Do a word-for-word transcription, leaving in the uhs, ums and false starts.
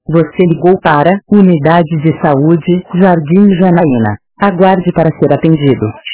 Você ligou para Unidade de Saúde, Jardim Janaína. Aguarde para ser atendido.